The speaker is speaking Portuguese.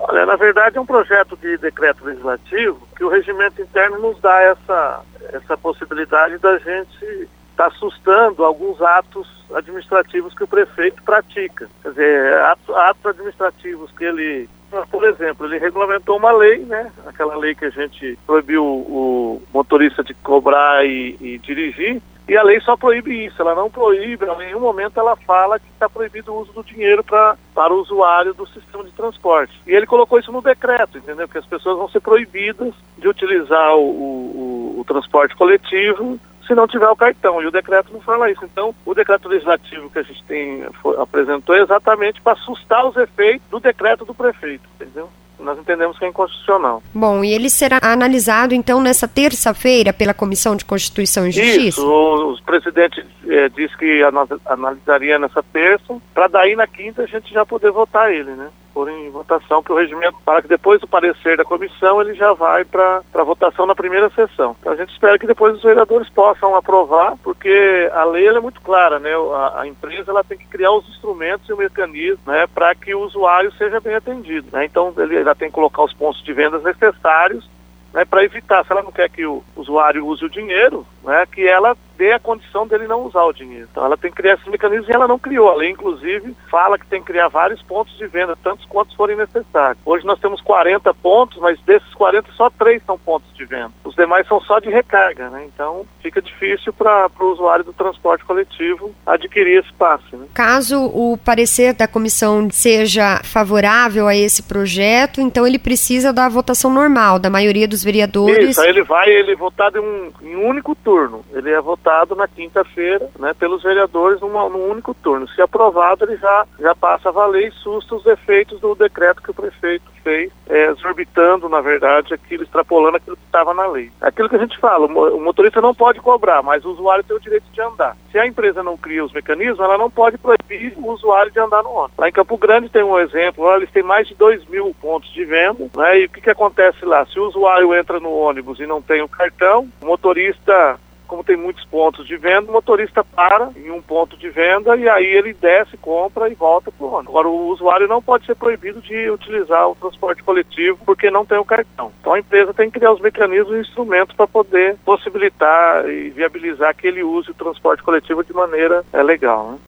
Olha, na verdade é um projeto de decreto legislativo que o regimento interno nos dá essa possibilidade da gente estar assustando alguns atos administrativos que o prefeito pratica. Quer dizer, atos administrativos que ele... Por exemplo, ele regulamentou uma lei, né? Aquela lei que a gente proibiu o motorista de cobrar e dirigir, e a lei só proíbe isso, ela não proíbe, em nenhum momento ela fala que está proibido o uso do dinheiro para o usuário do sistema de transporte. E ele colocou isso no decreto, entendeu? Que as pessoas vão ser proibidas de utilizar o transporte coletivo se não tiver o cartão, e o decreto não fala isso. Então, o decreto legislativo que a gente apresentou é exatamente para assustar os efeitos do decreto do prefeito, entendeu? Nós entendemos que é inconstitucional. Bom, e ele será analisado, então, nessa terça-feira pela Comissão de Constituição e Justiça? Isso, o presidente disse que analisaria nessa terça, para daí na quinta a gente já poder votar ele, né? Por em votação, que o regimento, para que depois do parecer da comissão, ele já vai para votação na primeira sessão. Então a gente espera que depois os vereadores possam aprovar, porque a lei ela é muito clara, né? A empresa ela tem que criar os instrumentos e o mecanismo, né, para que o usuário seja bem atendido, né? Então ele já tem que colocar os pontos de vendas necessários, né, para evitar, se ela não quer que o usuário use o dinheiro, né, que ela dê a condição dele não usar o dinheiro. Então ela tem que criar esses mecanismos e ela não criou. A lei, inclusive, fala que tem que criar vários pontos de venda, tantos quantos forem necessários. Hoje nós temos 40 pontos, mas desses 40 só 3 são pontos de venda. Os demais são só de recarga, né? Então fica difícil para o usuário do transporte coletivo adquirir esse passe, né? Caso o parecer da comissão seja favorável a esse projeto, então ele precisa da votação normal, da maioria dos vereadores. Isso, aí ele é votado em um único turno. Ele é votado na quinta-feira, né, pelos vereadores num único turno. Se aprovado, ele já passa a valer e susta os efeitos do decreto que o prefeito fez, exorbitando, na verdade, extrapolando aquilo que estava na lei. Aquilo que a gente fala, o motorista não pode cobrar, mas o usuário tem o direito de andar. Se a empresa não cria os mecanismos, ela não pode proibir o usuário de andar no ônibus. Lá em Campo Grande tem um exemplo, eles têm mais de 2.000 pontos de venda, né, e o que acontece lá? Se o usuário entra no ônibus e não tem o cartão, o motorista... Como tem muitos pontos de venda, o motorista para em um ponto de venda e aí ele desce, compra e volta para o ônibus. Agora, o usuário não pode ser proibido de utilizar o transporte coletivo porque não tem o cartão. Então, a empresa tem que criar os mecanismos e instrumentos para poder possibilitar e viabilizar que ele use o transporte coletivo de maneira legal, né?